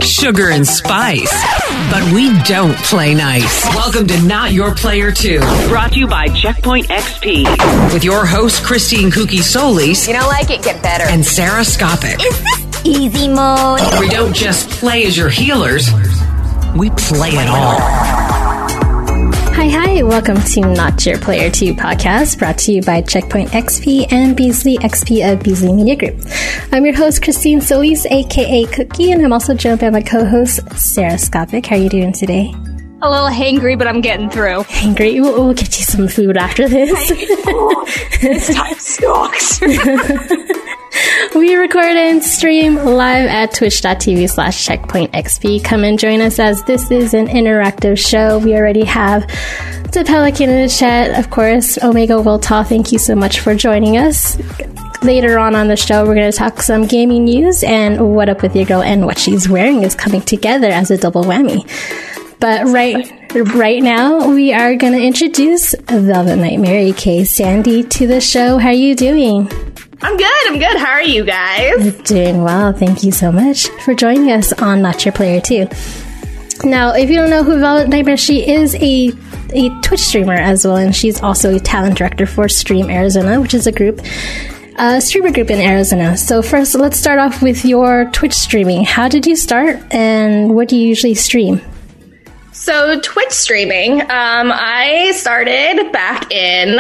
sugar and spice. But we don't play nice. Welcome to Not Your Player 2. Brought to you by Checkpoint XP. With your host, Christine Kooky Solis. You don't like it, get better. And Sarah Skopik. Is this easy mode? We don't just play as your healers. We play it all. Hi, welcome to Not Your Player 2 podcast, brought to you by Checkpoint XP and Beasley XP of Beasley Media Group. I'm your host, Christine Solis, aka Cookie, and I'm also joined by my co-host, Sarah Skopik. How are you doing today? A little hangry, but I'm getting through. Hangry? We'll get you some food after this. This time sucks. We record and stream live at twitch.tv/checkpointxp. Come and join us as this is an interactive show. We already have the Pelican in the chat, of course. Omega Wiltaw, thank you so much for joining us. Later on the show, we're going to talk some gaming news, and What Up With Your Girl and What She's Wearing is coming together as a double whammy. But right now, we are going to introduce Velvet Nightmare, aka Sandy, to the show. How are you doing? I'm good. How are you guys? Doing well. Thank you so much for joining us on Not Your Player 2. Now, if you don't know who Velvet Nightmare, she is a Twitch streamer as well, and she's also a talent director for Stream Arizona, which is a streamer group in Arizona. So first, let's start off with your Twitch streaming. How did you start, and what do you usually stream? So Twitch streaming, I started back in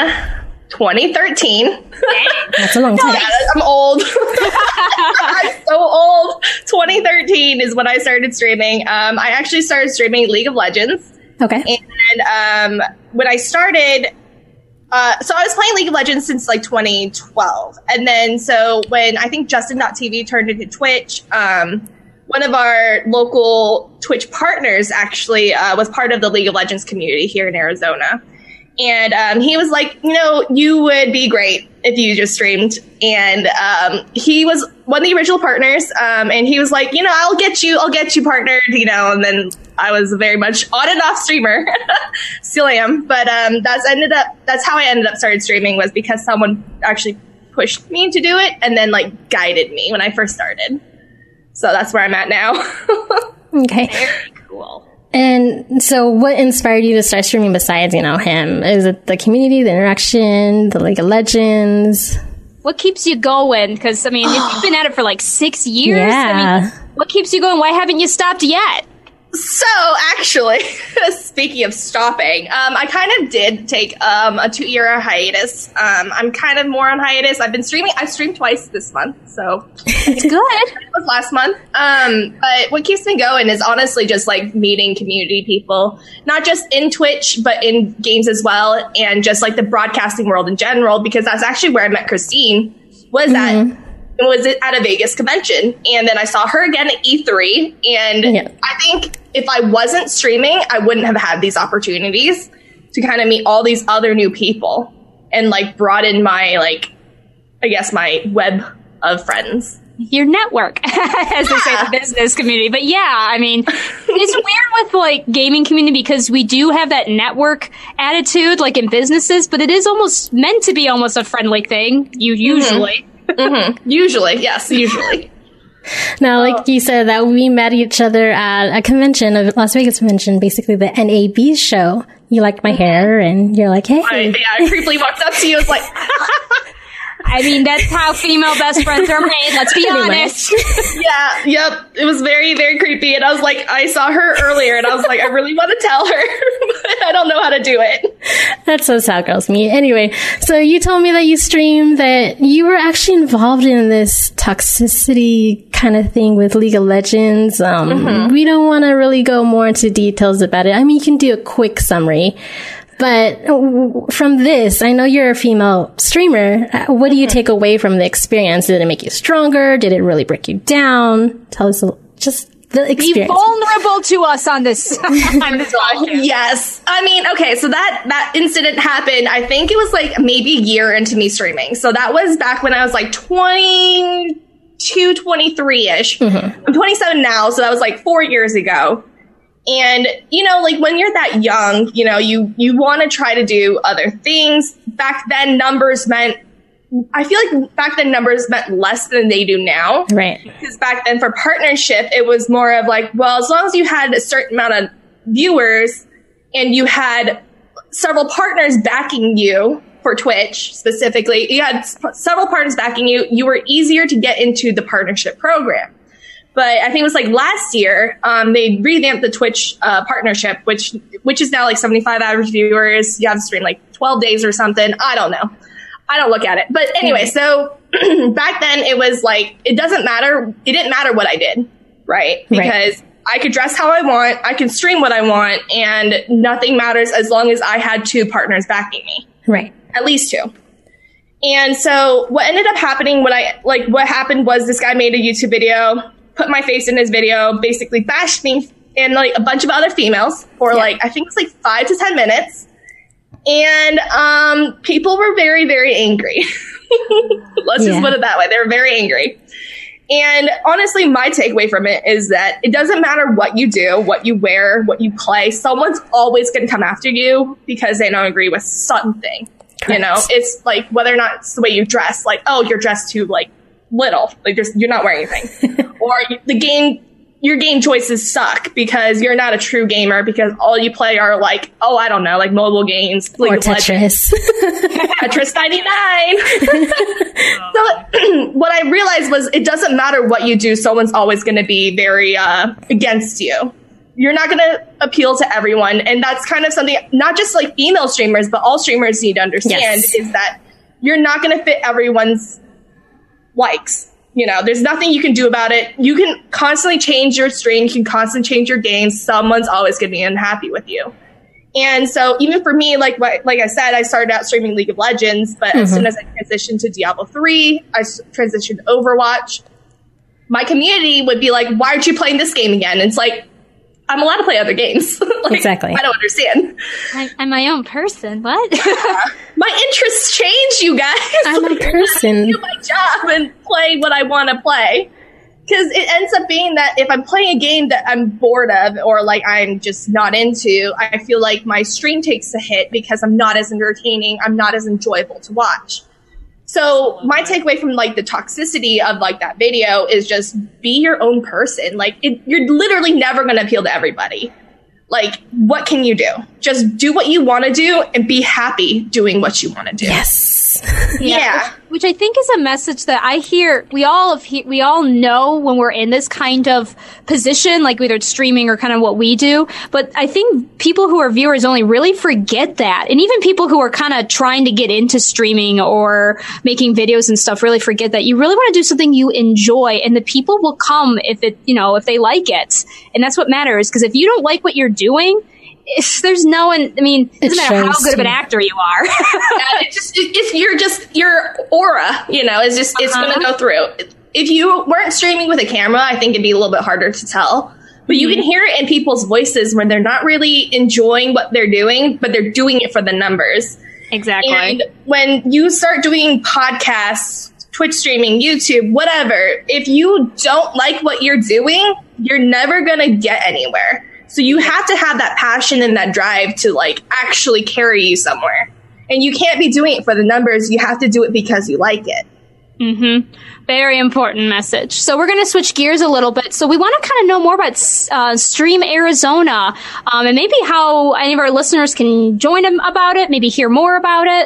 2013. That's a long time. Yeah, I'm old. I'm so old. 2013 is when I started streaming. I actually started streaming League of Legends. Okay. And when I started, so I was playing League of Legends since like 2012. And then so when I think Justin.tv turned into Twitch, one of our local Twitch partners actually was part of the League of Legends community here in Arizona. And he was like, you would be great if you just streamed. And he was one of the original partners. And he was like, I'll get you partnered, and then I was very much on and off streamer. Still am. But that's how I ended up started streaming, was because someone actually pushed me to do it and then like guided me when I first started. So that's where I'm at now. Okay. Very cool. And so what inspired you to start streaming besides, him? Is it the community, the interaction, the League of Legends? What keeps you going? Because, you've been at it for like 6 years. Yeah. What keeps you going? Why haven't you stopped yet? So, actually, speaking of stopping, I kind of did take a 2-year hiatus. I'm kind of more on hiatus. I've streamed twice this month, so it's good. It was last month. But what keeps me going is honestly just like meeting community people, not just in Twitch, but in games as well, and just like the broadcasting world in general, because that's actually where I met Christine, was at a Vegas convention. And then I saw her again at E3. And I think if I wasn't streaming, I wouldn't have had these opportunities to kind of meet all these other new people and like broaden my, my web of friends. Your network, as they say in the business community. But yeah, it's weird with like gaming community because we do have that network attitude like in businesses, but it is almost meant to be almost a friendly thing. Usually. Mm-hmm. Usually, yes, usually. Now, like you said, that we met each other at a convention, a Las Vegas convention, basically the NAB show. You liked my hair, and you're like, hey. I creepily walked up to you and was like... that's how female best friends are made, let's be honest. Yep. It was very, very creepy. And I was like, I saw her earlier and I was like, I really want to tell her, but I don't know how to do it. That's so sad girls me. Anyway, so you told me that you streamed that you were actually involved in this toxicity kind of thing with League of Legends. We don't want to really go more into details about it. You can do a quick summary. But from this, I know you're a female streamer. What do you take away from the experience? Did it make you stronger? Did it really break you down? Tell us just the experience. Be vulnerable to us on this. Yes. Okay, so that incident happened, I think it was like maybe a year into me streaming. So that was back when I was like 22, 23-ish. I'm 27 now, so that was like 4 years ago. And, when you're that young, you want to try to do other things. Back then, numbers meant I feel like back then numbers meant less than they do now. Right. Because back then for partnership, it was more of like, well, as long as you had a certain amount of viewers and you had several partners backing you for Twitch specifically, you had several partners backing you, you were easier to get into the partnership program. But I think it was like last year, they revamped the Twitch partnership, which is now like 75 average viewers. You have to stream like 12 days or something. I don't know. I don't look at it. But anyway, so back then it was like, it didn't matter what I did, right? Because I could dress how I want, I can stream what I want, and nothing matters as long as I had 2 partners backing me. Right. At least 2. And so what ended up happening what happened was this guy made a YouTube video, put my face in his video, basically bashed me and like a bunch of other females for like, I think it was like 5 to 10 minutes. And people were very, very angry. Let's just put it that way. They were very angry. And honestly, my takeaway from it is that it doesn't matter what you do, what you wear, what you play. Someone's always going to come after you because they don't agree with something. Correct. You know, it's like whether or not it's the way you dress, like, oh, you're dressed too like little, like you're not wearing anything, or your game choices suck because you're not a true gamer because all you play are like, oh, I don't know, like mobile games, or Tetris. Tetris 99. So what I realized was it doesn't matter what you do, someone's always going to be very against you. You're not going to appeal to everyone, and that's kind of something not just like female streamers, but all streamers need to understand is that you're not going to fit everyone's likes. You know, there's nothing you can do about it. You can constantly change your stream. You can constantly change your games. Someone's always going to be unhappy with you. And so even for me, like I said, I started out streaming League of Legends, but as soon as I transitioned to Diablo 3, I transitioned to Overwatch. My community would be like, why aren't you playing this game again? And it's like, I'm allowed to play other games. Like, exactly. I don't understand. I'm my own person. What? My interests change, you guys. I'm a person. I do my job and play what I want to play. Because it ends up being that if I'm playing a game that I'm bored of or like I'm just not into, I feel like my stream takes a hit because I'm not as entertaining. I'm not as enjoyable to watch. So my takeaway from like the toxicity of like that video is just be your own person. Like you're literally never going to appeal to everybody. Like, what can you do? Just do what you want to do and be happy doing what you want to do. Yes. Yeah. Which I think is a message that I hear. We all know when we're in this kind of position, like whether it's streaming or kind of what we do. But I think people who are viewers only really forget that. And even people who are kind of trying to get into streaming or making videos and stuff really forget that you really want to do something you enjoy, and the people will come if they like it. And that's what matters. Because if you don't like what you're doing, there's no one. I mean, it doesn't matter how good of an actor you are. You're just your aura. You know, it's going to go through. If you weren't streaming with a camera, I think it'd be a little bit harder to tell. But you can hear it in people's voices when they're not really enjoying what they're doing, but they're doing it for the numbers. Exactly. And when you start doing podcasts, Twitch streaming, YouTube, whatever, if you don't like what you're doing, you're never going to get anywhere. So you have to have that passion and that drive to like actually carry you somewhere. And you can't be doing it for the numbers. You have to do it because you like it. Mm-hmm. Very important message. So we're going to switch gears a little bit. So we want to kind of know more about Stream Arizona, and maybe how any of our listeners can join them about it, maybe hear more about it.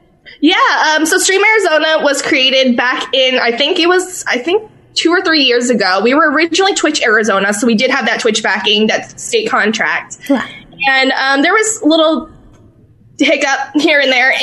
Yeah. So Stream Arizona was created back in, I think 2 or 3 years ago. We were originally Twitch Arizona, so we did have that Twitch backing, that state contract. And there was a little hiccup here and there,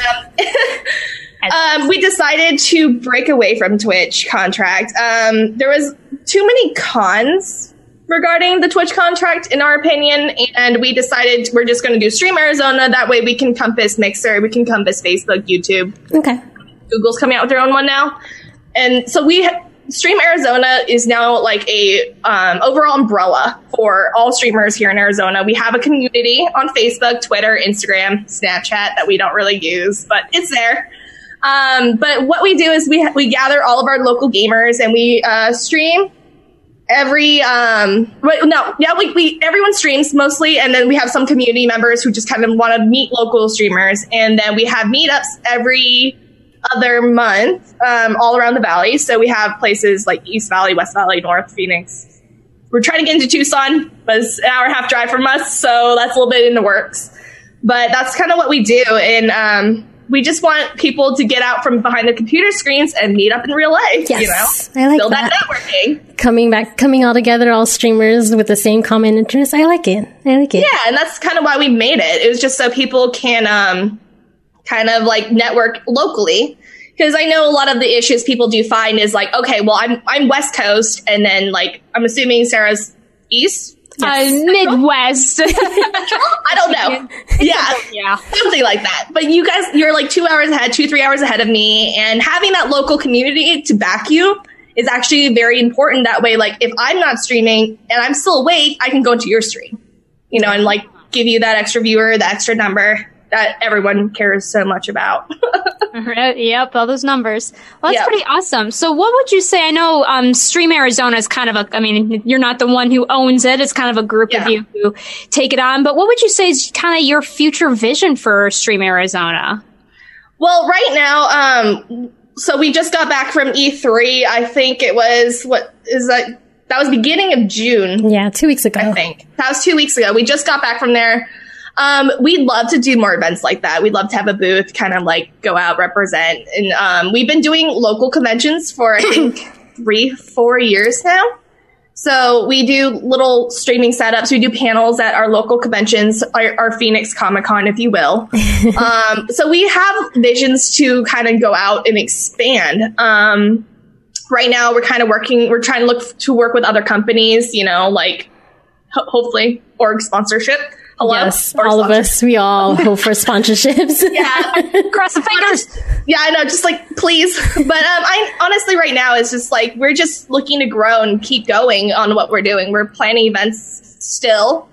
and we decided to break away from Twitch contract. There was too many cons regarding the Twitch contract, in our opinion, and we decided we're just going to do Stream Arizona. That way we can compass Mixer, we can compass Facebook, YouTube. Okay. Google's coming out with their own one now. And so Stream Arizona is now like a overall umbrella for all streamers here in Arizona. We have a community on Facebook, Twitter, Instagram, Snapchat that we don't really use, but it's there. But what we do is we gather all of our local gamers and we stream everyone streams mostly, and then we have some community members who just kind of want to meet local streamers, and then we have meetups every other month, all around the valley. So we have places like East Valley, West Valley, North Phoenix. We're trying to get into Tucson, but it's an hour and a half drive from us, so that's a little bit in the works. But that's kind of what we do, and we just want people to get out from behind the computer screens and meet up in real life. Yes, you know, I like build that. networking. Coming all together, all streamers with the same common interests. I like it. Yeah, and that's kind of why we made it. It was just so people can kind of like network locally. Because I know a lot of the issues people do find is like, okay, well, I'm West Coast, and then like I'm assuming Sarah's East, Midwest. I don't know. Yeah, something like that. But you guys, you're like 2 hours ahead, 2-3 hours ahead of me, and having that local community to back you is actually very important. That way, like if I'm not streaming and I'm still awake, I can go into your stream, you know, and like give you that extra viewer, the extra number that everyone cares so much about. Yep, all those numbers. Well, that's pretty awesome. So what would you say? I know Stream Arizona is kind of I mean, you're not the one who owns it. It's kind of a group of you who take it on. But what would you say is kind of your future vision for Stream Arizona? Well, right now, so we just got back from E3. I think it was, that was beginning of June. Yeah, 2 weeks ago. I think. That was 2 weeks ago. We just got back from there. We'd love to do more events like that. We'd love to have a booth, kind of like go out, represent. And we've been doing local conventions for, I think, 3-4 years now. So we do little streaming setups. We do panels at our local conventions, our Phoenix Comic-Con, if you will. So we have visions to kind of go out and expand. Right now, we're kind of we're trying to work with other companies, you know, like hopefully org sponsorship. Hello? Yes, all of us. We all hope for sponsorships. Yeah. Cross the fingers. Yeah, I know. Just like, please. But I honestly, right now, it's just like we're just looking to grow and keep going on what we're doing. We're planning events still.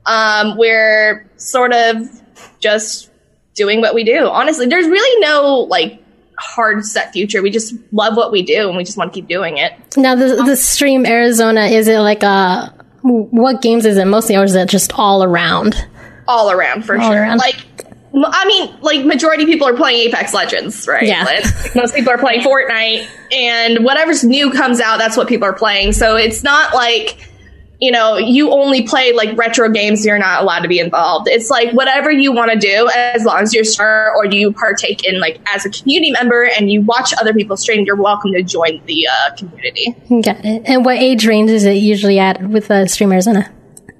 We're sort of just doing what we do. Honestly, there's really no like hard set future. We just love what we do, and we just want to keep doing it. Now, the Stream Arizona, is it like what games is it mostly, or is it just all around? All around, for sure. Around. Like, I mean, like, majority of people are playing Apex Legends, right? Yeah. Like, most people are playing Fortnite, and whatever's new comes out, that's what people are playing. So it's not like, you know, you only play, like, retro games, you're not allowed to be involved. It's like, whatever you want to do, as long as you're sure, or you partake in, like, as a community member, and you watch other people stream, you're welcome to join the community. Got it. And what age range is it usually at with Stream Arizona?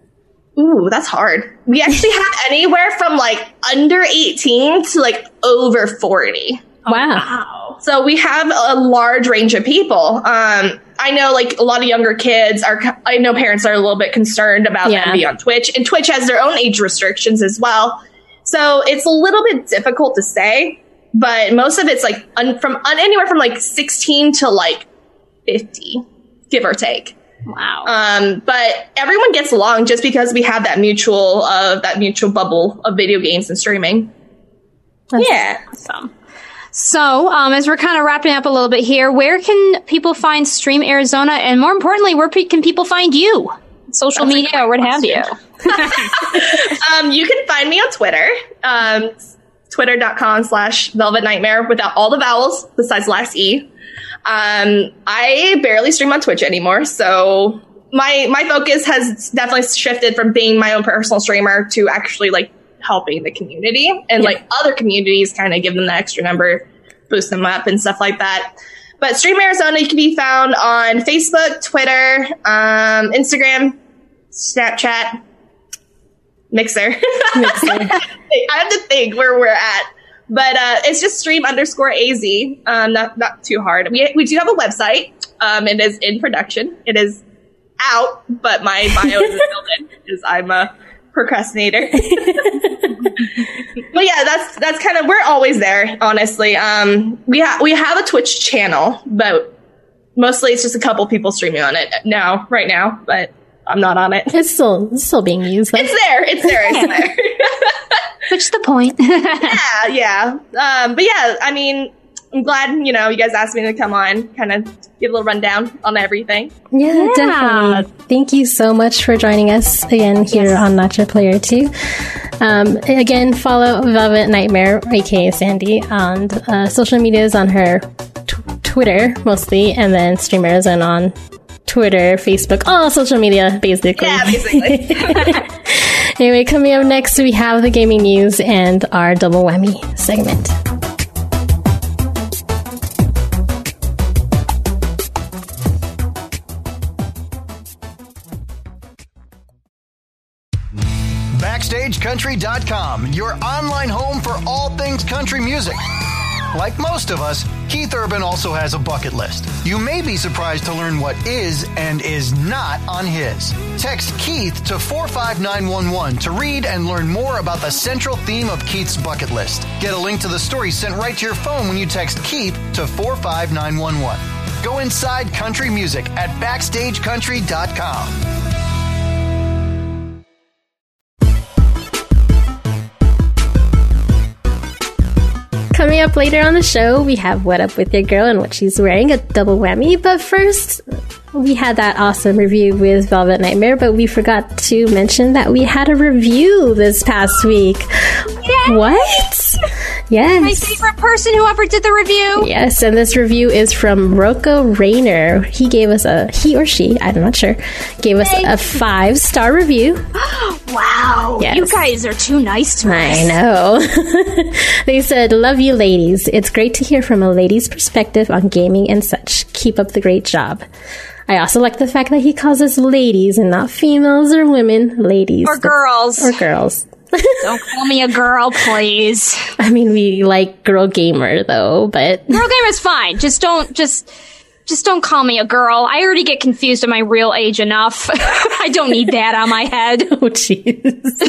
Ooh, that's hard. We actually have anywhere from, like, under 18 to, like, over 40. Wow. So we have a large range of people. I know, like, a lot of younger kids I know parents are a little bit concerned about them being on Twitch, and Twitch has their own age restrictions as well. So it's a little bit difficult to say, but most of it's like anywhere from like 16 to like 50, give or take. Wow. But everyone gets along just because we have that mutual bubble of video games and streaming. Yeah. Awesome. So, as we're kind of wrapping up a little bit here, where can people find Stream Arizona? And more importantly, where can people find you? Social media or what have you? You can find me on Twitter. Twitter.com/Velvet Nightmare without all the vowels besides the last E. I barely stream on Twitch anymore, so my focus has definitely shifted from being my own personal streamer to actually like helping the community and like other communities, kind of give them the extra number, boost them up and stuff like that. But Stream Arizona, you can be found on Facebook, Twitter, Instagram, Snapchat, Mixer. I have to think where we're at. But it's just stream_AZ. Not too hard. We do have a website. It is in production. It is out, but my bio isn't filled in because I'm a procrastinator. But yeah, that's kind of, we're always there, honestly. We have a Twitch channel, but mostly it's just a couple people streaming on it right now, but I'm not on it. It's still being used, though. It's there. Which is the point. Yeah. But yeah, I mean, I'm glad, you guys asked me to come on, kind of give a little rundown on everything. Yeah, definitely. Thank you so much for joining us again here on Not Your Player 2. Again, follow Velvet Nightmare, aka Sandy, on social medias on her Twitter mostly, and then Streamers and on Twitter, Facebook, all social media, basically. Yeah, basically. Anyway, coming up next, we have the gaming news and our double whammy segment. BackstageCountry.com, your online home for all things country music. Like most of us, Keith Urban also has a bucket list. You may be surprised to learn what is and is not on his. Text Keith to 45911 to read and learn more about the central theme of Keith's bucket list. Get a link to the story sent right to your phone when you text Keith to 45911. Go inside country music at BackstageCountry.com. Coming up later on the show, we have What Up With Your Girl and what she's wearing, a double whammy. But first, we had that awesome review with Velvet Nightmare, but we forgot to mention that we had a review this past week. Yay! What? Yes. My favorite person who ever did the review. Yes, and this review is from Rocco Rayner. He gave us he or she, I'm not sure, gave us a 5-star review. Wow. Yes. You guys are too nice to us. I know. They said, love you ladies. It's great to hear from a lady's perspective on gaming and such. Keep up the great job. I also like the fact that he calls us ladies and not females or women. Ladies. Or girls. Or girls. Don't call me a girl, please. I mean, we like girl gamer though, but Girl gamer's fine. Just don't call me a girl. I already get confused at my real age enough. I don't need that on my head. oh jeez.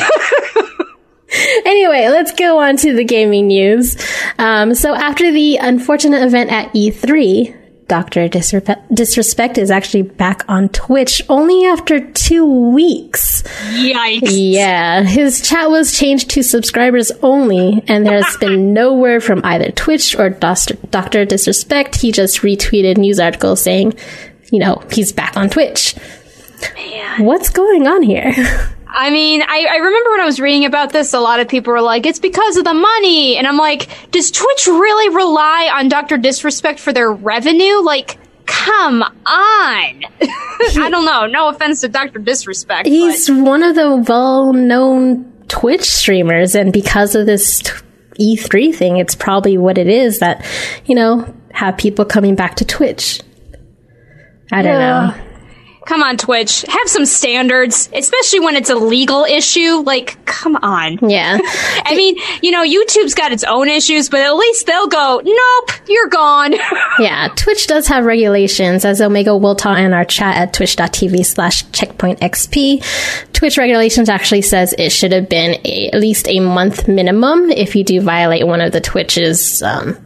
Anyway, let's go on to the gaming news. So after the unfortunate event at E3, Dr. Disrespect is actually back on Twitch only after 2 weeks. Yikes. Yeah, his chat was changed to subscribers only, and there's been no word from either Twitch or Dr. Disrespect. He just retweeted news articles saying, he's back on Twitch. Man. What's going on here? I mean, I remember when I was reading about this, a lot of people were like, it's because of the money. And I'm like, does Twitch really rely on Dr. Disrespect for their revenue? Like, come on. I don't know. No offense to Dr. Disrespect. He's one of the well-known Twitch streamers, and because of this E3 thing, it's probably what it is that, have people coming back to Twitch. I don't know. Come on, Twitch. Have some standards, especially when it's a legal issue. Like, come on. Yeah. I mean, YouTube's got its own issues, but at least they'll go, nope, you're gone. Yeah, Twitch does have regulations, as Omega will talk in our chat at twitch.tv/checkpointxp. Twitch regulations actually says it should have been at least a month minimum if you do violate one of the Twitch's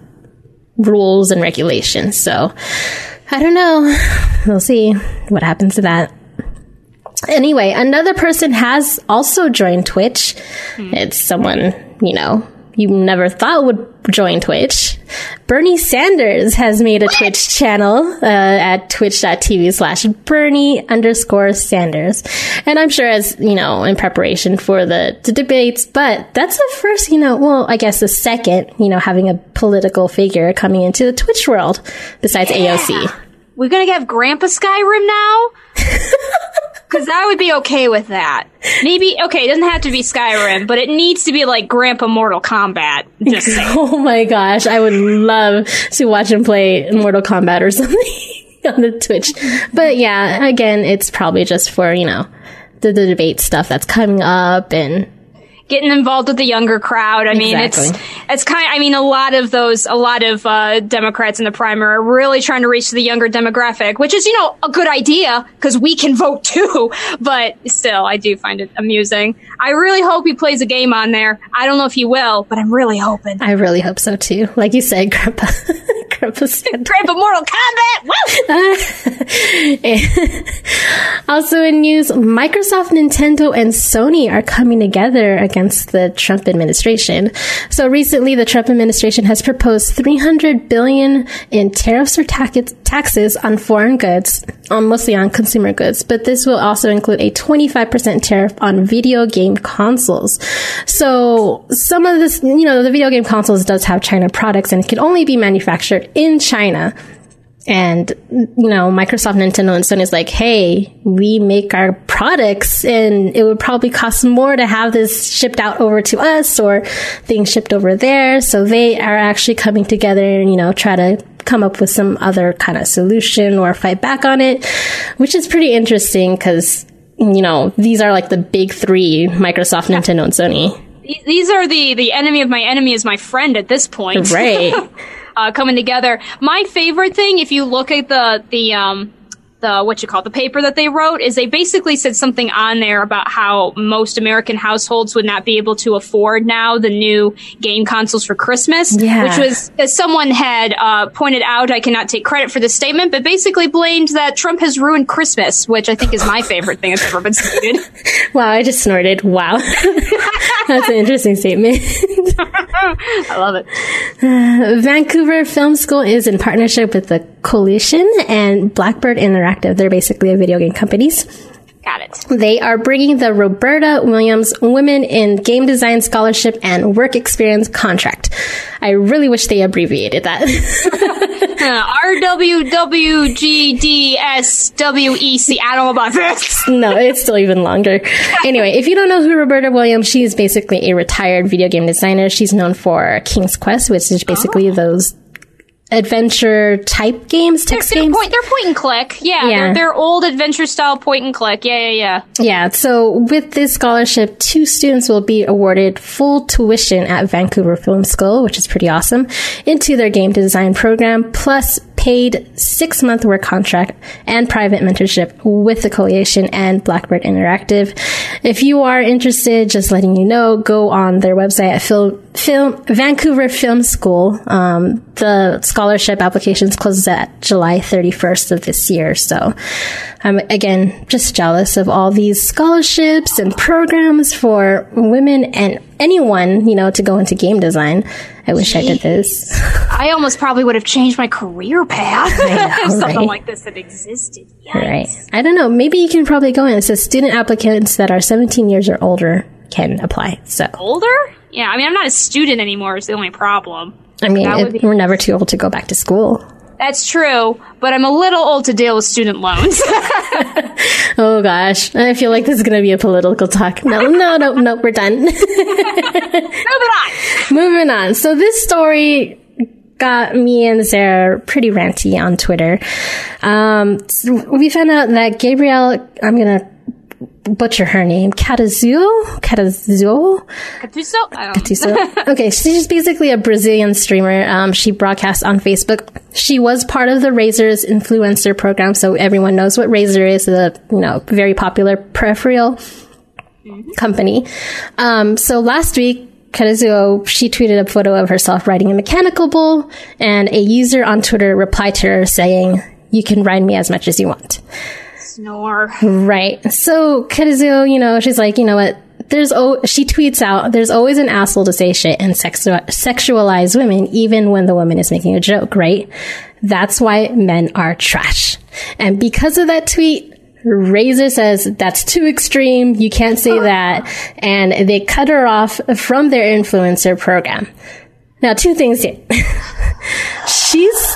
rules and regulations. So, I don't know. We'll see what happens to that. Anyway, another person has also joined Twitch. It's someone, you never thought would join Twitch. Bernie Sanders has made a Twitch channel at twitch.tv/Bernie_Sanders. And I'm sure as, in preparation for the debates, but that's the first, I guess the second, having a political figure coming into the Twitch world besides AOC. We're going to have Grandpa Skyrim now? Because I would be okay with that. Maybe, okay, it doesn't have to be Skyrim, but it needs to be like Grandpa Mortal Kombat. Just saying. Oh my gosh, I would love to watch him play Mortal Kombat or something on the Twitch. But yeah, again, it's probably just for, the debate stuff that's coming up and getting involved with the younger crowd. I mean, exactly. it's kind of, a lot of Democrats in the primary are really trying to reach the younger demographic, which is, a good idea because we can vote too. But still, I do find it amusing. I really hope he plays a game on there. I don't know if he will, but I'm really hoping. I really hope so too. Like you said, Grandpa represent. Great, but Mortal Kombat. Woo! Also in news, Microsoft, Nintendo, and Sony are coming together against the Trump administration. So recently, the Trump administration has proposed $300 billion in tariffs or taxes on foreign goods, mostly on consumer goods. But this will also include a 25% tariff on video game consoles. So some of this, the video game consoles does have China products, and it can only be manufactured in China. And, Microsoft, Nintendo, and Sony is like, hey, we make our products and it would probably cost more to have this shipped out over to us or things shipped over there. So they are actually coming together and, try to come up with some other kind of solution or fight back on it, which is pretty interesting because, these are like the big three, Microsoft, Nintendo, and Sony. These are the enemy of my enemy is my friend at this point. Right. Coming together. My favorite thing, if you look at the paper that they wrote, is they basically said something on there about how most American households would not be able to afford now the new game consoles for Christmas, which was, as someone had pointed out, I cannot take credit for this statement, but basically blamed that Trump has ruined Christmas, which I think is my favorite thing that's ever been stated. Wow, I just snorted. Wow. That's an interesting statement. I love it. Vancouver Film School is in partnership with the Coalition and Blackbird Interactive. They're basically a video game companies. Got it. They are bringing the Roberta Williams Women in Game Design Scholarship and Work Experience Contract. I really wish they abbreviated that. RWWGDSWEC. I don't know about this. No, it's still even longer. Anyway, if you don't know who Roberta Williams, she is basically a retired video game designer. She's known for King's Quest, which is basically those adventure type games, text games. They're point and click. Yeah. They're old adventure style point and click. Yeah. Yeah. So with this scholarship, 2 students will be awarded full tuition at Vancouver Film School, which is pretty awesome, into their game design program, plus paid 6-month work contract and private mentorship with the Coalition and Blackbird Interactive. If you are interested, just letting you know, go on their website at Vancouver Film School. The scholarship applications closes at July 31st of this year. So I'm, again, just jealous of all these scholarships and programs for women and anyone, to go into game design. I wish I did this. I almost probably would have changed my career path if something like this had existed. Yikes. Right. I don't know. Maybe you can probably go in. It says student applicants that are 17 years or older can apply. So older? Yeah. I mean, I'm not a student anymore is the only problem. I mean, we're never too old to go back to school. That's true, but I'm a little old to deal with student loans. Oh, gosh. I feel like this is going to be a political talk. No, we're done. Moving on. So this story got me and Sarah pretty ranty on Twitter. We found out that Gabrielle, I'm going to butcher her name, Catuso. Okay, she's basically a Brazilian streamer. She broadcasts on Facebook. She was part of the Razor's influencer program, so everyone knows what Razor is, a very popular peripheral company. So last week, Catuso, she tweeted a photo of herself riding a mechanical bull, and a user on Twitter replied to her saying, "You can ride me as much as you want." Snore. Right. So Catuso, she's like, you know what? She tweets out, there's always an asshole to say shit and sexualize women, even when the woman is making a joke, right? That's why men are trash. And because of that tweet, Razor says that's too extreme. You can't say that. And they cut her off from their influencer program. Now, 2 things here. She's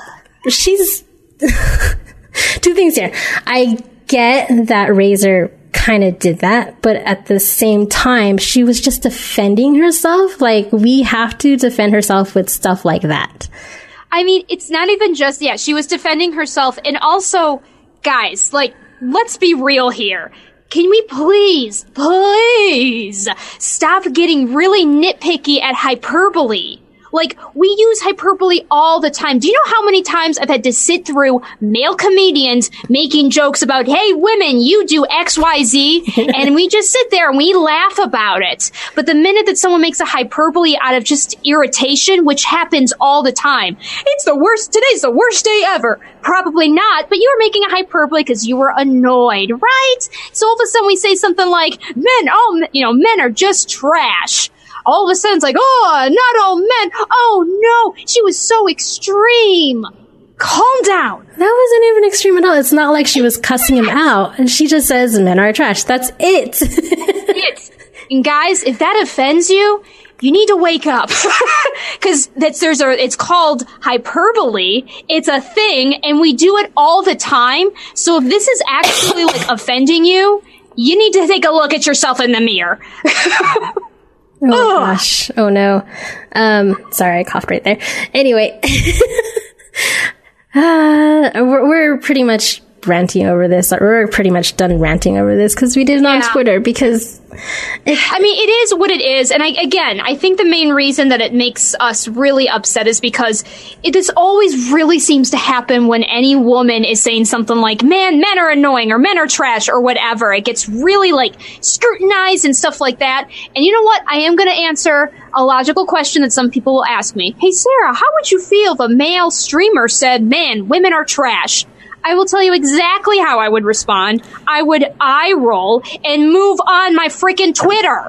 2 things here. I get that Razor kind of did that, but at the same time, she was just defending herself. Like, we have to defend herself with stuff like that. I mean, it's not even just, she was defending herself. And also, guys, let's be real here. Can we please stop getting really nitpicky at hyperbole? Like, we use hyperbole all the time. Do you know how many times I've had to sit through male comedians making jokes about, hey, women, you do X, Y, Z, and we just sit there and we laugh about it. But the minute that someone makes a hyperbole out of just irritation, which happens all the time, today's the worst day ever. Probably not, but you were making a hyperbole because you were annoyed, right? So all of a sudden we say something like, men are just trash. All of a sudden it's like, oh, not all men. Oh no, she was so extreme. Calm down. That wasn't even extreme at all. It's not like she was cussing him out. And she just says men are trash. That's it. And guys, if that offends you, you need to wake up. Because it's called hyperbole. It's a thing, and we do it all the time. So if this is actually like offending you, you need to take a look at yourself in the mirror. Oh gosh. Oh no. Sorry, I coughed right there. Anyway. We're pretty much ranting over this. We're pretty much done ranting over this because we did it on Twitter because it is what it is. And I think the main reason that it makes us really upset is because this always really seems to happen when any woman is saying something like, men are annoying or men are trash or whatever. It gets really like scrutinized and stuff like that. And you know what? I am going to answer a logical question that some people will ask me. Hey, Sarah, how would you feel if a male streamer said, man, women are trash? I will tell you exactly how I would respond. I would eye roll and move on my freaking Twitter.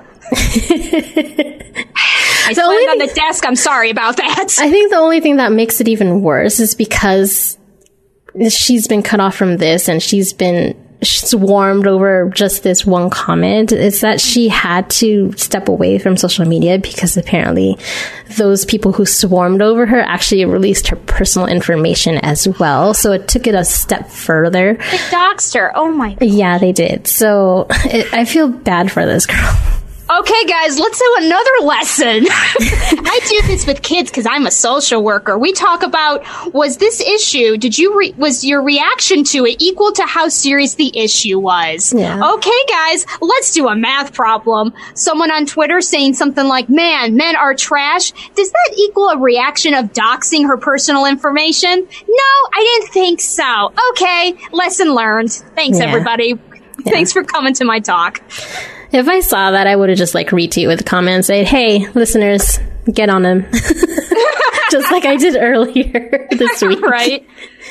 I slammed on the desk. I'm sorry about that. I think the only thing that makes it even worse is because she's been cut off from this and she's been swarmed over just this one comment. It's that she had to step away from social media because apparently those people who swarmed over her actually released her personal information as well. So it took it a step further. They doxed her. Oh my God. Yeah, they did. So I feel bad for this girl. Okay, guys, let's do another lesson. I do this with kids because I'm a social worker. We talk about, was this issue, was your reaction to it equal to how serious the issue was? Yeah. Okay, guys, let's do a math problem. Someone on Twitter saying something like, man, men are trash. Does that equal a reaction of doxing her personal information? No, I didn't think so. Okay, lesson learned. Thanks, everybody. Yeah. Thanks for coming to my talk. If I saw that, I would have just retweeted with a comment and said, hey, listeners, get on him. Just like I did earlier this week. Right?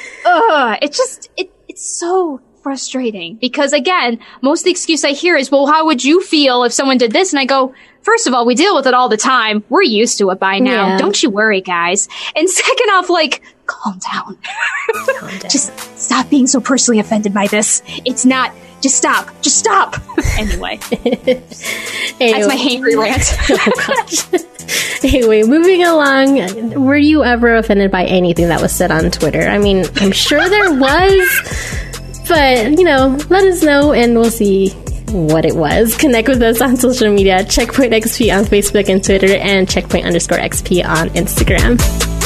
It's so frustrating because, again, most of the excuse I hear is, well, how would you feel if someone did this? And I go, first of all, we deal with it all the time. We're used to it by now. Yeah. Don't you worry, guys. And second off, calm down. Calm down. Just stop being so personally offended by this. It's not... Just stop. Anyway. That's my hangry rant. Oh, gosh. Anyway, moving along. Were you ever offended by anything that was said on Twitter? I mean, I'm sure there was, but, let us know and we'll see what it was. Connect with us on social media. Checkpoint XP on Facebook and Twitter and Checkpoint_XP on Instagram.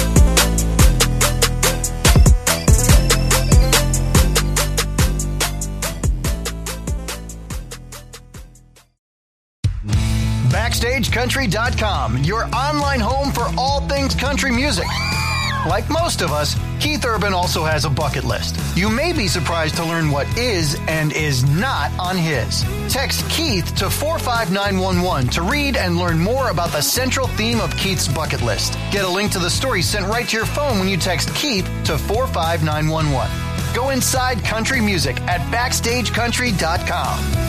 BackstageCountry.com, your online home for all things country music. Like most of us, Keith Urban also has a bucket list. You may be surprised to learn what is and is not on his. Text Keith to 45911 to read and learn more about the central theme of Keith's bucket list. Get a link to the story sent right to your phone when you text Keith to 45911. Go inside country music at BackstageCountry.com.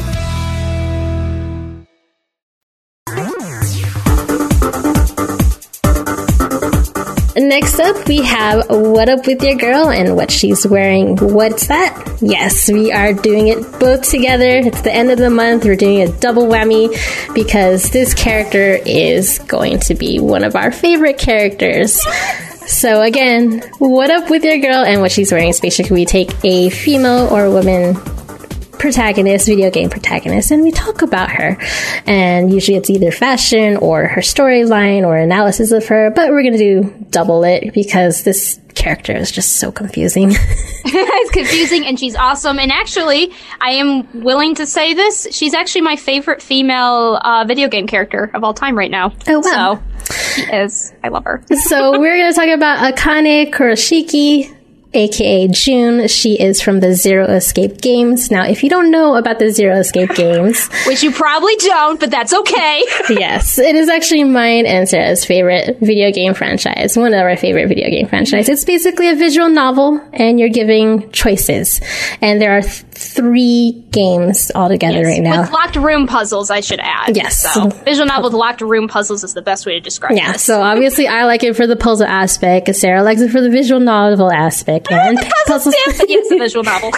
Next up, we have What Up With Your Girl and what she's wearing. What's that? Yes, we are doing it both together. It's the end of the month. We're doing a double whammy because this character is going to be one of our favorite characters. So again, What Up With Your Girl and what she's wearing is basically we take a female or woman protagonist, video game protagonist, and we talk about her. And usually it's either fashion or her storyline or analysis of her, but we're going to do double it because this character is just so confusing. It's confusing and she's awesome. And actually, I am willing to say this, she's actually my favorite female video game character of all time right now. Oh, wow. So, She is. I love her. So we're going to talk about Akane Kurashiki, aka June. She is from the Zero Escape games. Now, if you don't know about the Zero Escape games, which you probably don't, but that's okay. Yes, it is actually mine and Sarah's favorite video game franchise. One of our favorite video game franchises. It's basically a visual novel, and you're giving choices. And there are 3 games altogether right now. With locked room puzzles, I should add. Yes. So, visual novel with locked room puzzles is the best way to describe it. Yeah, so obviously I like it for the puzzle aspect. Sarah likes it for the visual novel aspect. And puzzles. Yes, the visual novel.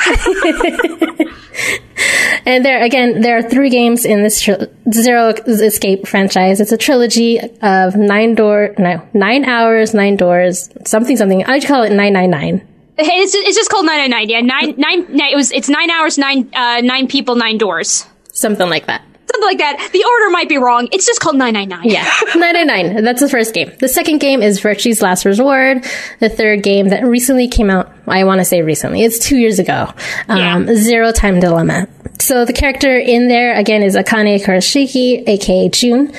And there are 3 games in this Zero Escape franchise. It's a trilogy of 9 hours, 9 doors, something. I call it 999. It's just called 999. Yeah, it's 9 hours, 9 people, 9 doors. Something like that. Something like that. The order might be wrong. It's just called 999. Yeah, 999. That's the first game. The second game is Virtue's Last Reward. The third game that recently came out, I want to say recently, it's 2 years ago. Zero Time Dilemma. So the character in there, again, is Akane Kurashiki, aka June.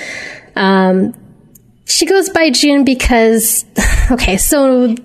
She goes by June because, okay, so...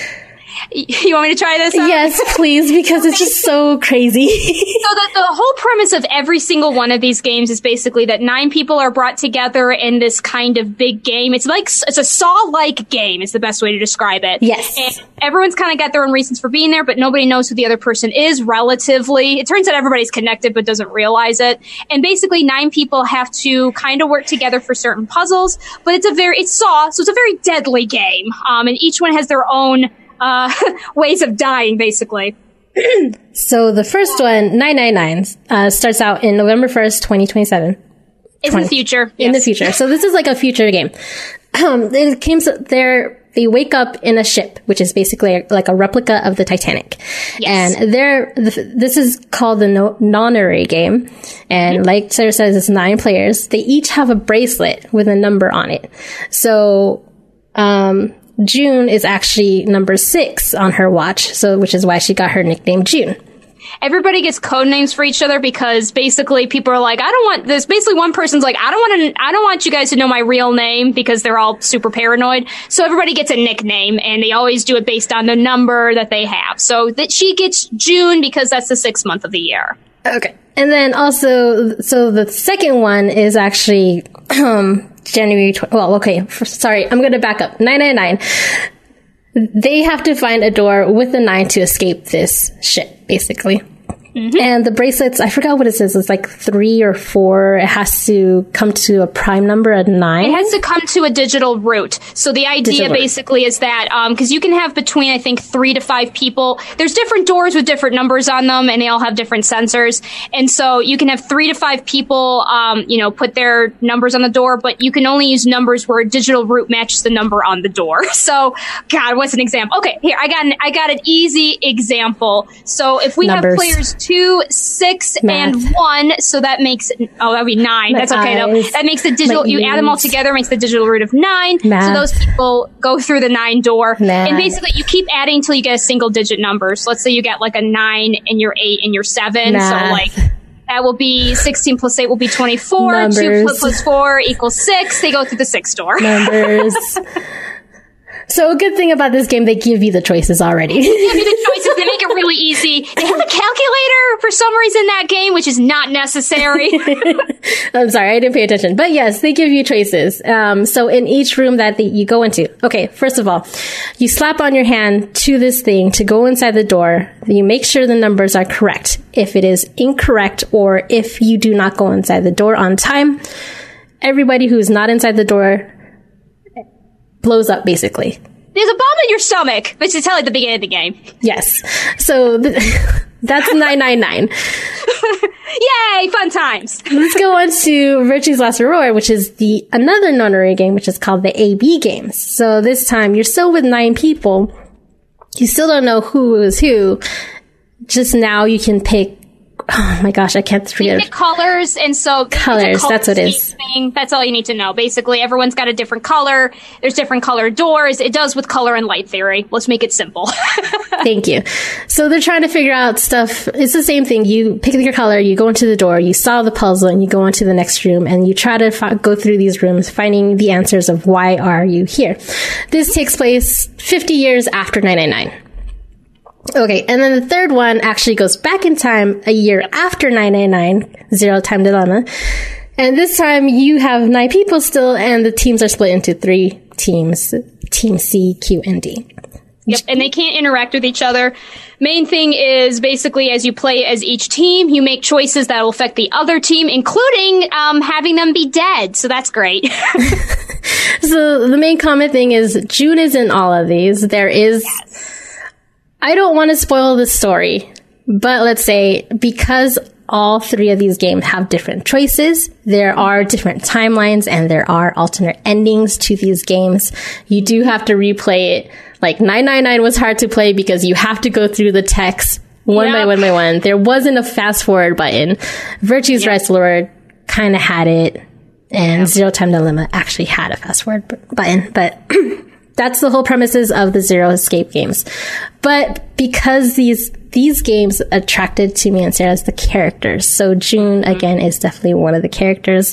You want me to try this out? Yes, please, because it's just so crazy. So the whole premise of every single one of these games is basically that 9 people are brought together in this kind of big game. It's a Saw-like game is the best way to describe it. Yes. And everyone's kind of got their own reasons for being there, but nobody knows who the other person is relatively. It turns out everybody's connected but doesn't realize it. And basically 9 people have to kind of work together for certain puzzles, but it's Saw, so it's a very deadly game. And each one has their own ways of dying, basically. So the first one, 999, starts out in November 1st, 2027. It's in the future. In the future. So this is like a future game. It came there. They wake up in a ship, which is basically like a replica of the Titanic. Yes. And this is called the Nonary game. And like Sarah says, it's 9 players. They each have a bracelet with a number on it. So, June is actually number 6 on her watch, which is why she got her nickname June. Everybody gets code names for each other because basically people are like, I don't want this. Basically, one person's like, I don't want you guys to know my real name because they're all super paranoid. So everybody gets a nickname, and they always do it based on the number that they have. So that she gets June because that's the 6th month of the year. Okay. And then also, so the second one is actually January. I'm going to back up. 999. They have to find a door with a 9 to escape this ship, basically. Mm-hmm. And the bracelets, I forgot what it says. It's like 3 or 4. It has to come to a prime number at 9. It has to come to a digital root. So the idea basically is that, because you can have between, I think, 3 to 5 people. There's different doors with different numbers on them, and they all have different sensors. And so you can have 3 to 5 people, put their numbers on the door, but you can only use numbers where a digital root matches the number on the door. So, God, what's an example? Okay, here, I got an easy example. So if we have players 2, 6, and 1, so that makes that would be 9. That's okay though. That makes the digital. You add them all together, makes the digital root of 9. So those people go through the 9 door, and basically you keep adding until you get a single digit number. So let's say you get like a 9 and your 8 and your 7. So like that will be 16 plus 8 will be 24. Numbers. 2 plus 4 equals 6. They go through the 6 door. Numbers. So a good thing about this game, they give you the choices already. They give you the choices. They make it really easy. They have a calculator for some reason in that game, which is not necessary. I'm sorry, I didn't pay attention. But yes, they give you choices. So in each room that you go into, okay, first of all, you slap on your hand to this thing to go inside the door. You make sure the numbers are correct. If it is incorrect, or if you do not go inside the door on time, everybody who's not inside the door blows up, basically. There's a bomb in your stomach, which is tell at the beginning of the game. Yes. So that's 999. Yay, fun times. Let's go on to Virtue's Last Reward, which is another nonary game, which is called the AB games. So this time you're still with 9 people. You still don't know who is who. Just now you can pick oh my gosh, I can't You forget. get colors, and so Colors, that's what it is. Thing. That's all you need to know. Basically, everyone's got a different color. There's different color doors. It does with color and light theory. Let's make it simple. Thank you. So they're trying to figure out stuff. It's the same thing. You pick your color, you go into the door, you solve the puzzle, and you go into the next room, and you try to go through these rooms, finding the answers of why are you here. This takes place 50 years after 999. Okay, and then the third one actually goes back in time a year after 999, Zero Time Dilemma. And this time you have 9 people still, and the teams are split into 3 teams, Team C, Q, and D. Yep, and they can't interact with each other. Main thing is basically as you play as each team, you make choices that will affect the other team, including having them be dead. So that's great. So the main common thing is June is in all of these. There is... Yes. I don't want to spoil the story, but let's say because all 3 of these games have different choices, there are different timelines, and there are alternate endings to these games. You do have to replay it. Like 999 was hard to play because you have to go through the text one by one. There wasn't a fast forward button. Virtue's Last Lord kind of had it, and Zero Time Dilemma actually had a fast forward button, but that's the whole premises of the Zero Escape games. But because these games attracted to me and Sarah as the characters. So June, again, is definitely one of the characters.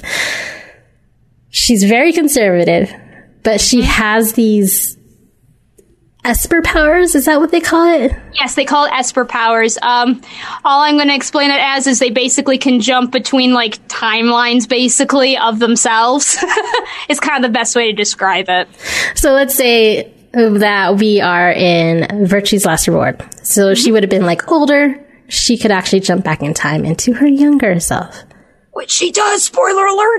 She's very conservative, but she has these Esper powers. Is that what they call it? Yes, they call it Esper powers. All I'm going to explain it as is they basically can jump between like timelines, basically, of themselves. It's kind of the best way to describe it. So let's say that we are in Virtue's Last Reward. So she would have been like older. She could actually jump back in time into her younger self. Which she does, spoiler alert!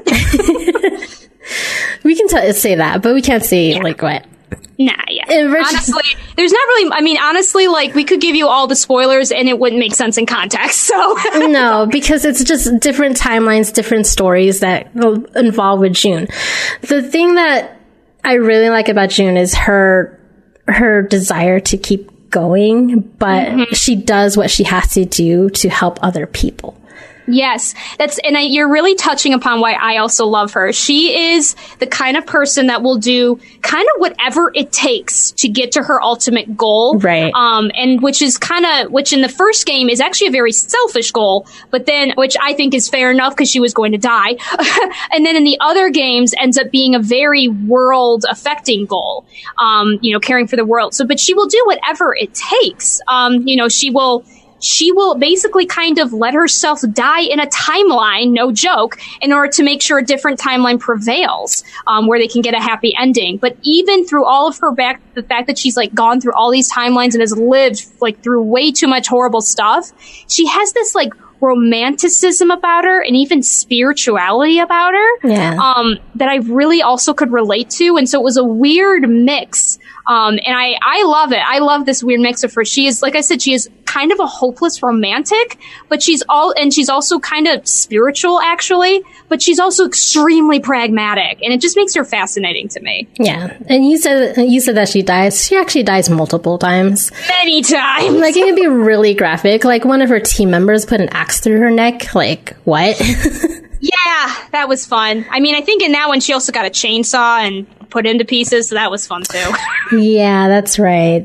We can say that, but we can't say like what. Nah, yeah. Honestly, there's not really, I mean, honestly, like, we could give you all the spoilers and it wouldn't make sense in context, so. No, because it's just different timelines, different stories that will involve with June. The thing that I really like about June is her desire to keep going, but she does what she has to do to help other people. Yes, you're really touching upon why I also love her. She is the kind of person that will do kind of whatever it takes to get to her ultimate goal. Right. And which in the first game is actually a very selfish goal, but then, which I think is fair enough because she was going to die. And then in the other games ends up being a very world affecting goal. Caring for the world. So, but she will do whatever it takes. She will basically kind of let herself die in a timeline, no joke, in order to make sure a different timeline prevails, where they can get a happy ending. But even through all of the fact that she's like gone through all these timelines and has lived like through way too much horrible stuff, she has this like romanticism about her and even spirituality about her, that I really also could relate to. And so it was a weird mix. And I love it. I love this weird mix of her. She is, like I said, she is kind of a hopeless romantic, but she's also kind of spiritual, actually, but she's also extremely pragmatic, and it just makes her fascinating to me. Yeah. And you said that she dies. She actually dies multiple times. Many times. Like, it can be really graphic. Like, one of her team members put an axe through her neck. Like, what? Yeah, that was fun. I mean, I think in that one she also got a chainsaw and put into pieces, so that was fun too. Yeah, that's right.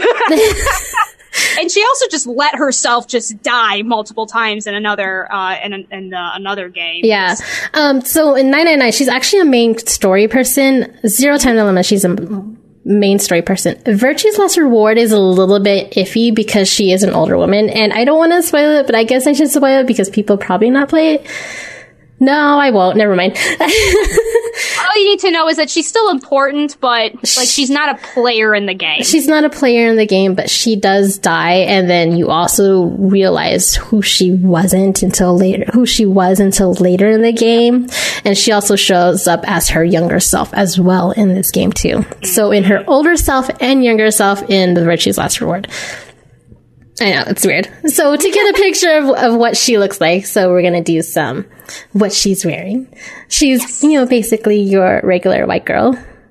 And she also just let herself just die multiple times in another another game. Yeah. So in 999, she's actually a main story person. Zero Time Dilemma, she's a main story person. Virtue's Last Reward is a little bit iffy because she is an older woman, and I don't want to spoil it, but I guess I should spoil it because people probably not play it. No, I won't. Never mind. All you need to know is that she's still important, but like she's not a player in the game. She's not a player in the game, but she does die, and then you also realize who she was until later in the game, and she also shows up as her younger self as well in this game too. So in her older self and younger self in the Virtue's Last Reward. I know, it's weird. So to get a picture of what she looks like, so we're going to do some what she's wearing. She's, basically your regular white girl.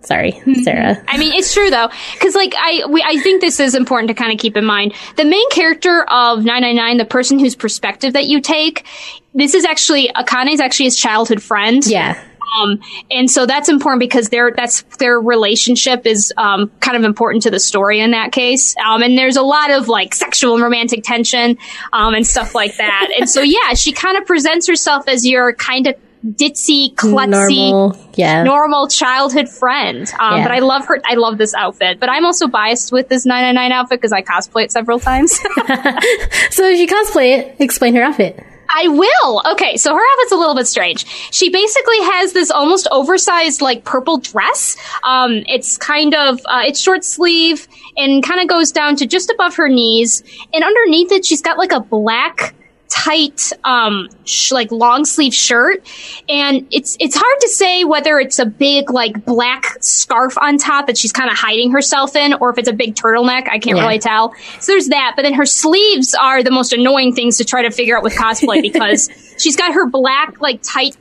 Sorry, Sarah. I mean, it's true though, because like I think this is important to kind of keep in mind. The main character of 999, the person whose perspective that you take, this is actually Akane is actually his childhood friend. Yeah. And so that's important because their relationship is kind of important to the story in that case. And there's a lot of like sexual and romantic tension and stuff like that. And so yeah, she kind of presents herself as your kind of ditzy, klutzy, normal childhood friend. But I love her. I love this outfit. But I'm also biased with this 999 outfit because I cosplay it several times. So if you cosplay it, explain her outfit. I will. Okay, so her outfit's a little bit strange. She basically has this almost oversized, like, purple dress. It's kind of, it's short sleeve and kind of goes down to just above her knees. And underneath it, she's got, like, a black, tight, like, long sleeve shirt. And it's hard to say whether it's a big, like, black scarf on top that she's kind of hiding herself in, or if it's a big turtleneck. I can't really tell. So there's that. But then her sleeves are the most annoying things to try to figure out with cosplay because she's got her black, like, tight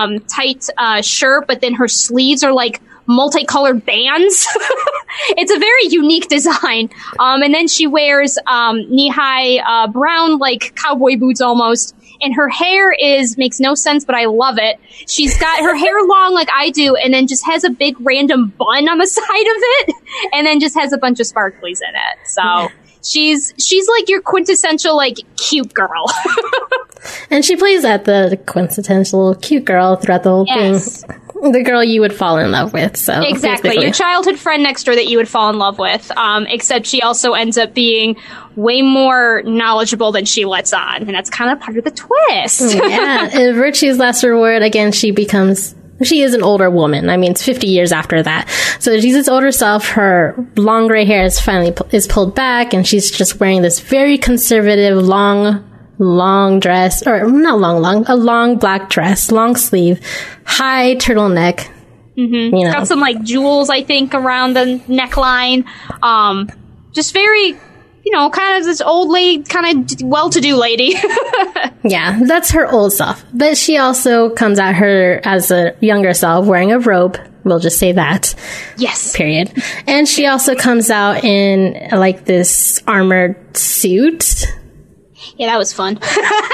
shirt, but then her sleeves are, like, multicolored bands. It's a very unique design. And then she wears knee-high brown, like, cowboy boots almost. And her hair makes no sense, but I love it. She's got her hair long like I do, and then just has a big random bun on the side of it, and then just has a bunch of sparklies in it. So she's like your quintessential, like, cute girl. And she plays at the quintessential cute girl throughout the whole thing. The girl you would fall in love with. So exactly. basically. Your childhood friend next door that you would fall in love with. Except she also ends up being way more knowledgeable than she lets on. And that's kind of part of the twist. Yeah. In Virtue's Last Reward, again, she is an older woman. I mean, it's 50 years after that. So she's this older self. Her long gray hair is pulled back, and she's just wearing this very conservative, long dress, or not long, a long black dress, long sleeve, high turtleneck. Mm-hmm. You know. Got some, like, jewels, I think, around the neckline. Just very, kind of this old lady, kind of well-to-do lady. Yeah, that's her old self. But she also comes at her as a younger self wearing a robe. We'll just say that. Yes. Period. And she also comes out in, like, this armored suit. Yeah, that was fun.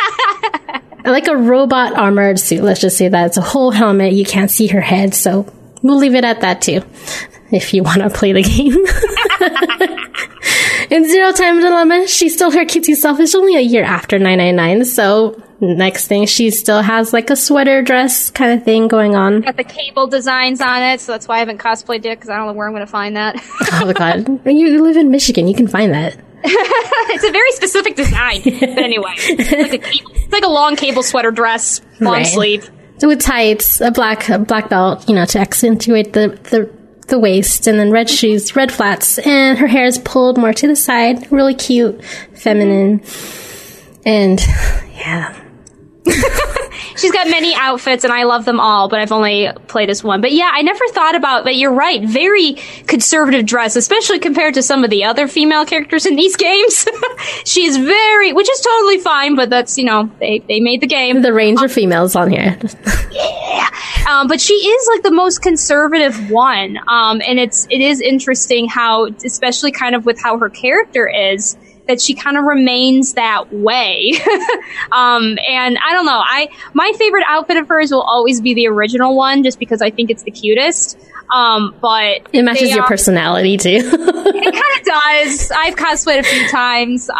Like a robot armored suit. Let's just say that. It's a whole helmet. You can't see her head. So we'll leave it at that, too, if you want to play the game. In Zero Time Dilemma, she's still her cutesy self. It's only a year after 999. So next thing, she still has, like, a sweater dress kind of thing going on. Got the cable designs on it. So that's why I haven't cosplayed it, because I don't know where I'm going to find that. Oh, God. You live in Michigan. You can find that. It's a very specific design. But anyway, it's like a long cable sweater dress, long sleeve. So with tights, a black belt, to accentuate the waist, and then red shoes, red flats, and her hair is pulled more to the side. Really cute, feminine, and yeah. She's got many outfits, and I love them all, but I've only played as one. But yeah, I never thought about, but you're right, very conservative dress, especially compared to some of the other female characters in these games. She's which is totally fine, but that's, they made the game. The range of females on here. Yeah. But she is, like, the most conservative one. And it is interesting how, especially kind of with how her character is, that she kind of remains that way. And I don't know, my favorite outfit of hers will always be the original one, just because I think it's the cutest. But it matches your personality too. It kind of does. I've cosplayed a few times.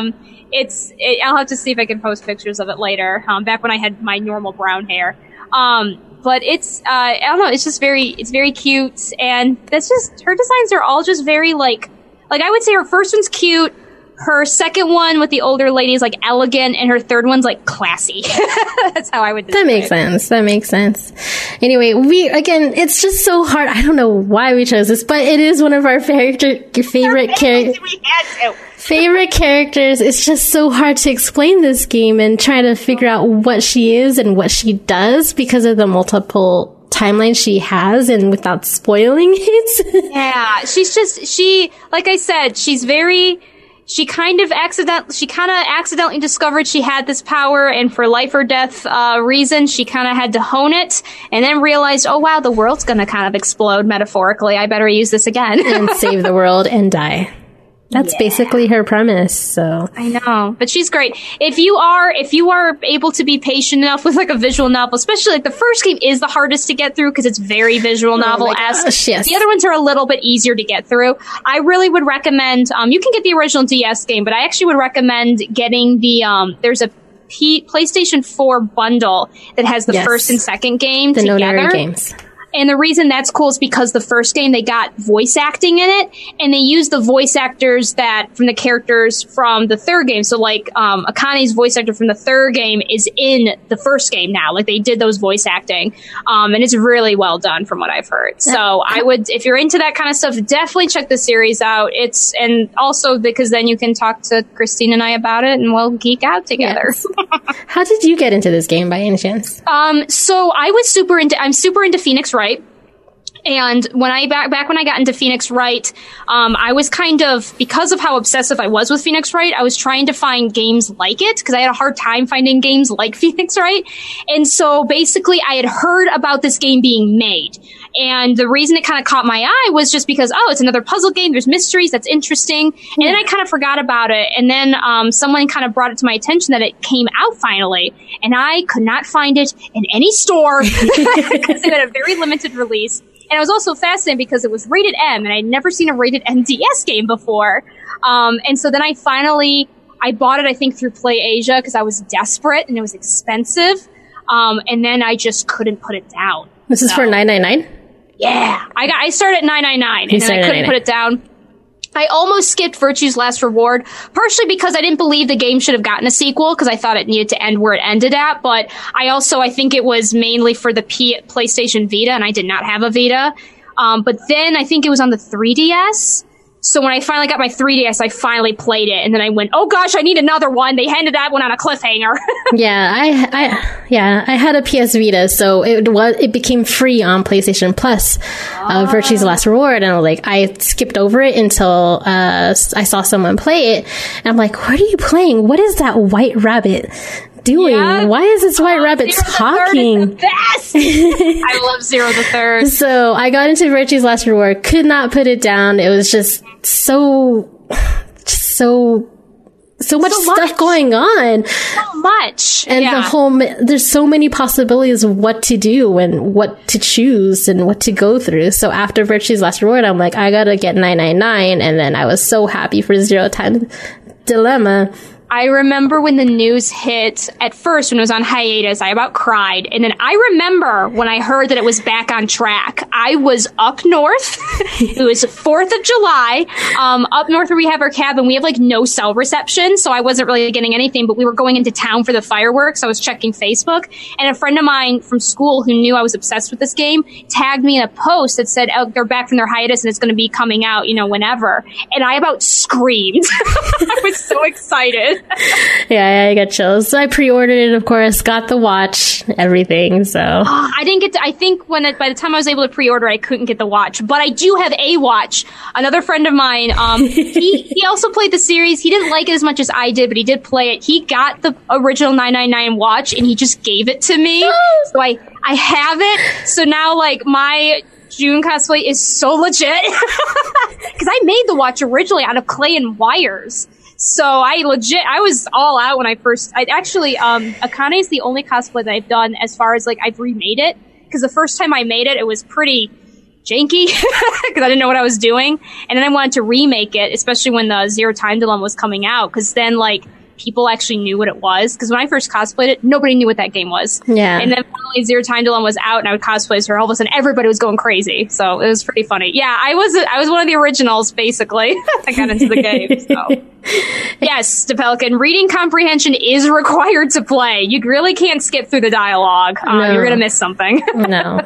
I'll have to see if I can post pictures of it later. Back when I had my normal brown hair. But I don't know, it's very cute, and that's just, her designs are all just very, like I would say her first one's cute. Her second one with the older lady is, like, elegant, and her third one's, like, classy. That's how I would describe it. That makes sense. Anyway, it's just so hard. I don't know why we chose this, but it is one of our favorite characters. Favorite characters. It's just so hard to explain this game and try to figure out what she is and what she does because of the multiple timeline she has, and without spoiling it. Yeah, like I said, she kind of accidentally discovered she had this power, and for life or death reasons, she kind of had to hone it, and then realized, oh wow, the world's gonna kind of explode metaphorically. I better use this again and save the world and die. That's basically her premise. So I know, but she's great. If you are able to be patient enough with like a visual novel, especially like the first game is the hardest to get through because it's very visual novel-esque. Yes. The other ones are a little bit easier to get through. I really would recommend. You can get the original DS game, but I actually would recommend getting the. There's a PlayStation 4 bundle that has the first and second game together. No games. And the reason that's cool is because the first game, they got voice acting in it, and they used the voice actors from the characters from the third game. So, like, Akane's voice actor from the third game is in the first game now. Like, they did those voice acting. And it's really well done from what I've heard. So, I would, if you're into that kind of stuff, definitely check the series out. And also because then you can talk to Christine and I about it, and we'll geek out together. Yes. How did you get into this game by any chance? So I'm super into Phoenix Wright. And when back when I got into Phoenix Wright, I was kind of, because of how obsessive I was with Phoenix Wright, I was trying to find games like it because I had a hard time finding games like Phoenix Wright. And so basically I had heard about this game being made. And the reason it kind of caught my eye was just because, it's another puzzle game. There's mysteries. That's interesting. And then I kind of forgot about it. And then someone kind of brought it to my attention that it came out finally. And I could not find it in any store because it had a very limited release. And I was also fascinated because it was rated M, and I'd never seen a rated M DS game before. And so then I bought it, I think, through PlayAsia because I was desperate and it was expensive. And then I just couldn't put it down. This is for $9.99? Yeah. I started at $9.99 and then I couldn't put it down. I almost skipped Virtue's Last Reward, partially because I didn't believe the game should have gotten a sequel because I thought it needed to end where it ended at. But I think it was mainly for the PlayStation Vita, and I did not have a Vita. But then I think it was on the 3DS. So when I finally got my 3DS, I finally played it, and then I went, "Oh gosh, I need another one." They handed that one on a cliffhanger. I had a PS Vita, so it became free on PlayStation Plus, Virtue's Last Reward, and I skipped over it until I saw someone play it, and I'm like, "What are you playing? What is that white rabbit doing? Yeah. Why is this white rabbit talking?" The best. I love Zero the Third. So I got into Virtue's Last Reward, could not put it down. It was just so much stuff going on. So much. And there's so many possibilities of what to do and what to choose and what to go through. So after Virtue's Last Reward, I'm like, I gotta get 999. And then I was so happy for Zero Time Dilemma. I remember when the news hit, at first when it was on hiatus, I about cried. And then I remember when I heard that it was back on track. I was up north. It was 4th of July. Up north where we have our cabin, we have no cell reception. So I wasn't really getting anything, but we were going into town for the fireworks. I was checking Facebook. And a friend of mine from school who knew I was obsessed with this game tagged me in a post that said, they're back from their hiatus and it's going to be coming out, whenever. And I about screamed. I was so excited. Yeah, I got chills. So I pre-ordered it, of course, got the watch, everything, so. I didn't get to, I think by the time I was able to pre-order, I couldn't get the watch, but I do have a watch. Another friend of mine, he also played the series. He didn't like it as much as I did, but he did play it. He got the original 999 watch and he just gave it to me. So I have it. So now my June cosplay is so legit because I made the watch originally out of clay and wires. So I was all out when Akane is the only cosplay that I've done as far as I've remade it. Because the first time I made it, it was pretty janky because I didn't know what I was doing. And then I wanted to remake it, especially when the Zero Time Dilemma was coming out. Because then people actually knew what it was. Because when I first cosplayed it, nobody knew what that game was. Yeah. And then finally Zero Time Dilemma was out and I would cosplay as her. All of a sudden everybody was going crazy. So it was pretty funny. Yeah, I was one of the originals, basically. I got into the game. So. Yes, DePelican, reading comprehension is required to play. You really can't skip through the dialogue. No. You're going to miss something. No.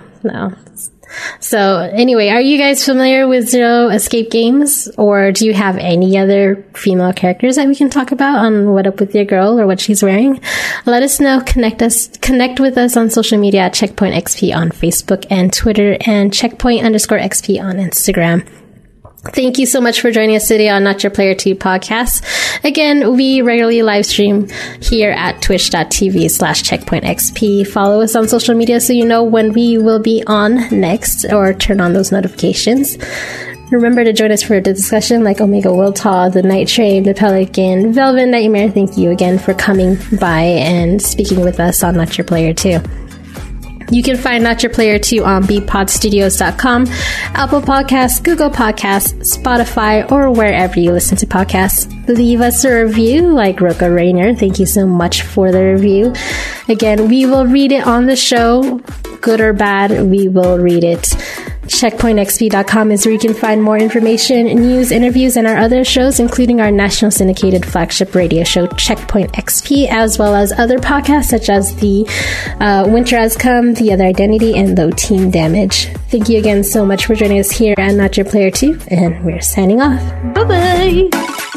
So anyway, are you guys familiar with Zero Escape Games, or do you have any other female characters that we can talk about on What Up With Your Girl or what she's wearing? Let us know. Connect with us on social media at Checkpoint XP on Facebook and Twitter, and Checkpoint_XP on Instagram. Thank you so much for joining us today on Not Your Player 2 podcast. Again, we regularly live stream here at twitch.tv/checkpointxp. Follow us on social media so you know when we will be on next, or turn on those notifications. Remember to join us for the discussion like Omega Wiltaw, The Night Train, The Pelican, Velvet Nightmare. Thank you again for coming by and speaking with us on Not Your Player 2. You can find Not Your Player 2 on BeatPodStudios.com, Apple Podcasts, Google Podcasts, Spotify, or wherever you listen to podcasts. Leave us a review like Roka Rainer. Thank you so much for the review. Again, we will read it on the show. Good or bad, we will read it. CheckpointXP.com is where you can find more information, news, interviews, and our other shows, including our national syndicated flagship radio show, Checkpoint XP, as well as other podcasts such as the Winter Has Come, The Other Identity, and Low Team Damage. Thank you again so much for joining us here at Not Your Player 2, and we're signing off. Bye-bye!